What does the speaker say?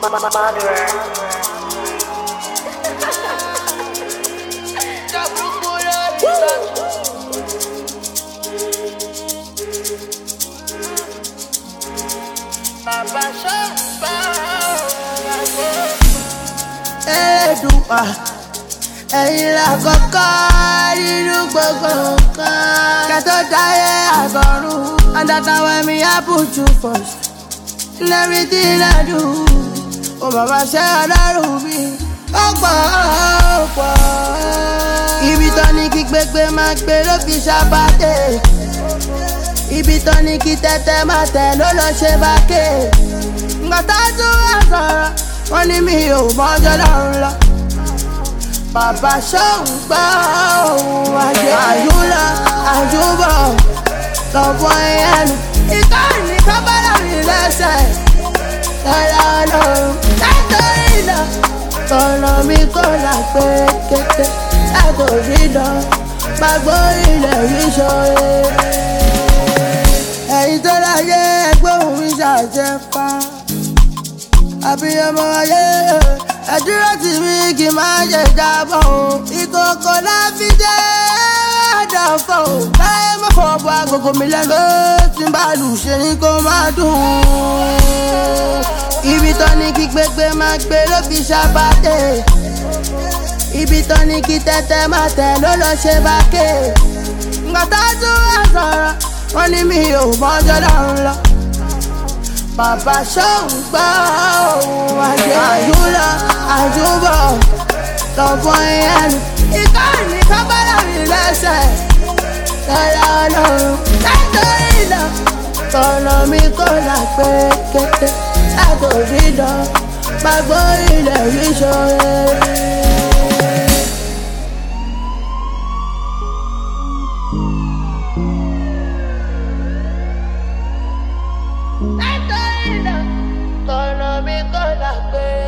Èdùà ẹ̀yin la kọ́kọ́ nínú gbogbo nǹkan. Kẹ́tọ́ dáyé àgọ́rùn. And that's why me I put you first in everything I do. Oh bàbá ṣe ọlọ́run mi. Ó pọ̀. Ibi tán ní kí gbégbé máa gbé ló fi ṣàbàdé. Ibi tán ní kí tẹ́tẹ́ máa tẹ̀ ló lọ ṣe bákè. Nǹkan tá a tún wá sọ̀rọ̀, wọ́n ní mi ò mọ́jọ́ lọ́run lọ. Bàbá ṣóhùn gbọ́ ohun àjẹ́. Àjúlọ àjúbọ̀ lọ́pọ̀ ẹnu. Ìkànnì kábàlà mi lẹ́sẹ̀. Tọ́lá ọlọ́run látòrí lọ. Kọ̀nà mi kò là pé kété. Látòrí lọ, gbàgbó ilẹ̀ yìí ṣòye. Ẹ̀yin tó láyé ẹgbẹ́ òun mi ṣàjẹpá. Àbíyamọ ayé ẹdúró tì mí kí n má ṣe jábọ̀ o. Ìkòkò náà fi jẹ́ àdàfọ̀ o. Láyé má fọwọ́ agogo mi lẹ́nu tí n bá lù ṣe ni kó má dùn. Ibi tán ní kí gbégbé máa gbé ló fi ṣàbàdé. Ibi tán ní kí tẹ́tẹ́ máa tẹ̀ ló lọ ṣe bákè. Nǹkan tá a tún wá sọ̀rọ̀, wọ́n ní mi ò mọ́jọ́ lọ́run lọ. Bàbá ṣóhùn gbọ́ ohun àjẹ́. Àjúlọ àjúbọ̀ lọ́pọ̀ ẹnu. Ìkànnì kábàlà mi lẹ́sẹ̀. Tọ́lá ọlọ́run látòrí lọ. Kọ̀nà mi kò là pé kété. Látòrí lọ, gbàgbó ilẹ̀ yìí ṣòye. Kọ̀nà mi kò là pé.